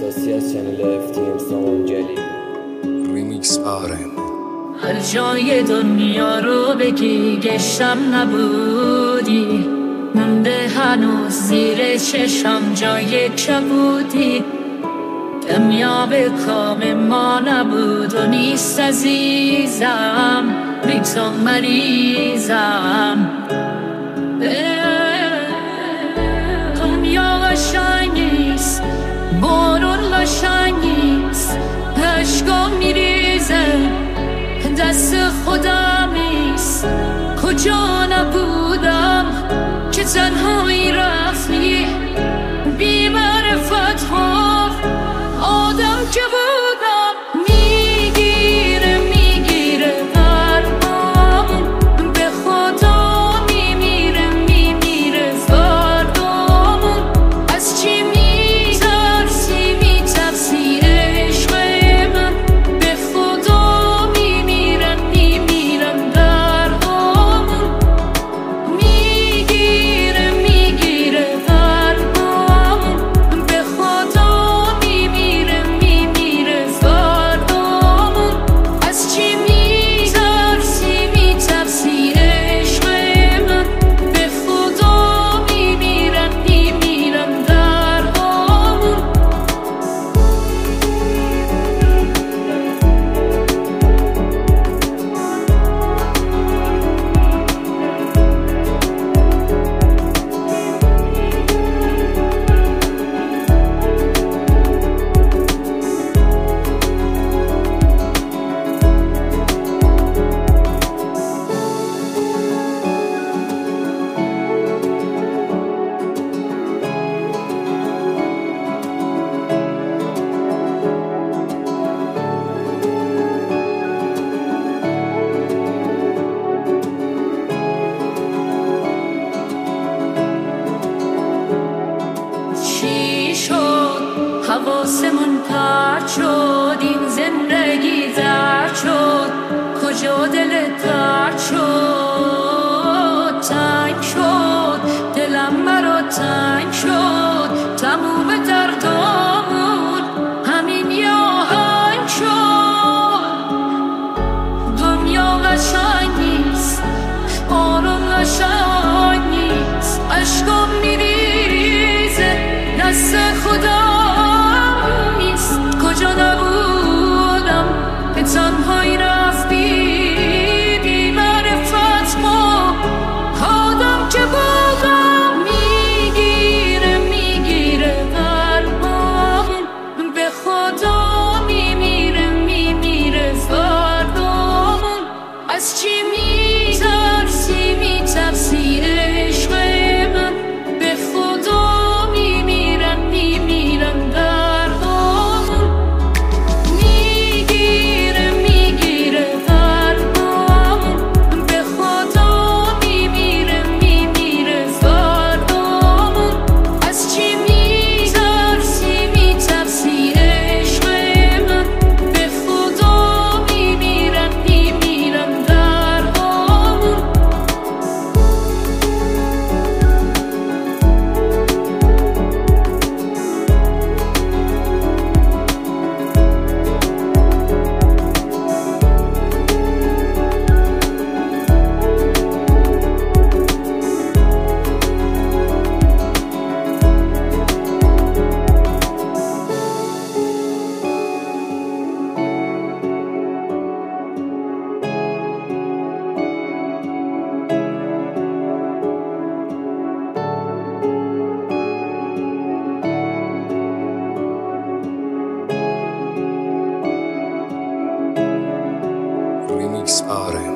احساسی از چنل FTM سامان جلیل ریمیکس آرن. هر جای دنیا رو بگی گشتم نبودی، مونده هنوز زیر چشم جای کبودی. کمیاب کام ما نبود و نیست عزیزم، بی تو مریضم. دنیا قشنگ نیست، بارون قشنگ نیست، عشقا میریزه دست خودم نیست. کجا نبودم که تنهایی رفتی، بی معرفت ها آدم که بودم. میگیره قلبم، به خدا میمیره فردامون. از چی میترسی عشق من، به خدا میمیرم دردامون. میگیره قلبم، به خدا میمیره فردامون. از چی میترسی عشق من، به خدا میمیرم دردامون. چی شد حواسمون پرت شد، این زندگی درد شد. کجا دلت درد شد، تنگ شد دلم برا تنگ شد. تموم دردامون همین یه آهنگ شد. دنیا قشنگ نیست، آروم قشنگ نیست، عشقم میریزه دست خدا نیست. کجا نبودم به تنهایی رفتی، بی معرفت ما آدم که بودم. میگیره قلبم، به خدا میمیره فردامون. از چی میترسی عشق من، به خدا میمیرم دردامون. میگیره قلبم، به خدا میمیره فردامون. از چی میترسی عشق من، به خدا میمیرم دردامون. ریمیکس آرن.